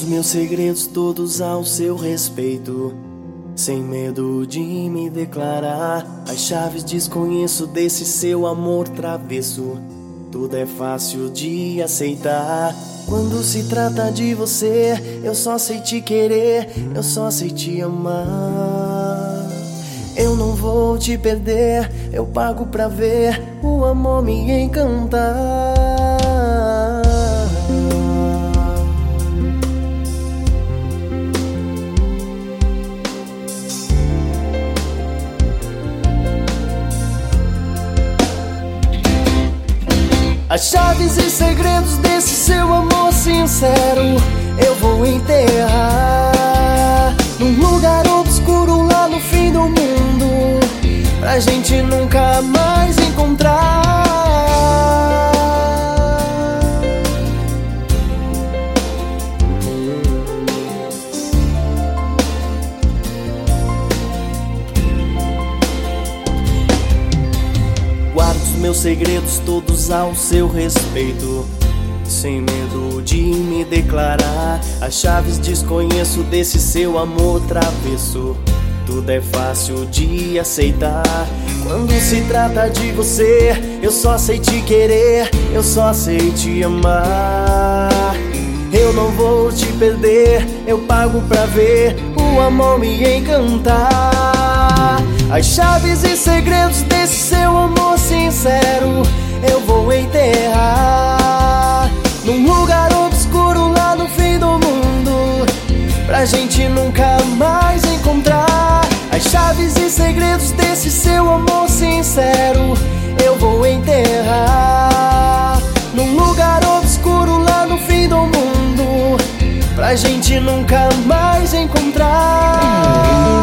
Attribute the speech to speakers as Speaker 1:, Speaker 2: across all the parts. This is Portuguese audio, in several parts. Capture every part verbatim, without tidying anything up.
Speaker 1: meus segredos todos ao seu respeito, sem medo de me declarar. As chaves desconheço desse seu amor travesso. Tudo é fácil de aceitar. Quando se trata de você, eu só sei te querer, eu só sei te amar. Eu não vou te perder, eu pago pra ver o amor me encantar. As chaves e segredos desse seu amor sincero eu vou enterrar num lugar obscuro lá no fim do mundo, pra gente nunca mais encontrar. Guardo os meus segredos todos ao seu respeito, sem medo de me declarar. As chaves desconheço desse seu amor travesso. Tudo é fácil de aceitar. Quando se trata de você, eu só sei te querer, eu só sei te amar. Eu não vou te perder, eu pago pra ver o amor me encantar. As chaves e segredos desse seu amor sincero eu vou enterrar num lugar obscuro lá no fim do mundo, pra gente nunca mais encontrar. As chaves e segredos desse seu amor sincero eu vou enterrar num lugar obscuro lá no fim do mundo, pra gente nunca mais encontrar.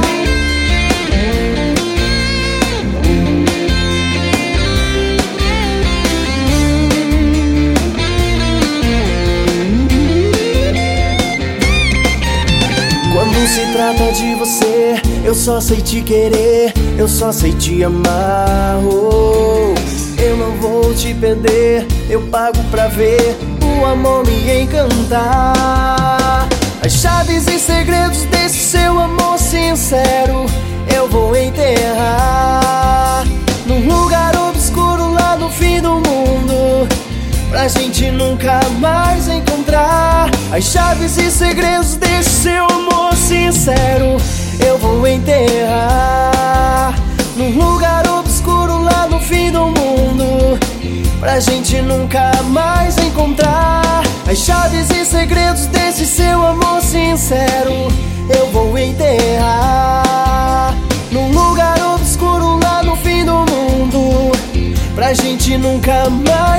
Speaker 1: Quando se trata de você, eu só sei te querer, eu só sei te amar. Oh, eu não vou te perder, eu pago pra ver o amor me encantar. As chaves e segredos desse seu amor sincero eu vou enterrar num lugar obscuro lá no fim do mundo, pra gente nunca mais encontrar. As chaves e segredos desse seu amor sincero eu vou enterrar num lugar obscuro lá no fim do mundo, pra gente nunca mais encontrar. As chaves e segredos desse seu amor sincero eu vou enterrar num lugar obscuro lá no fim do mundo, pra gente nunca mais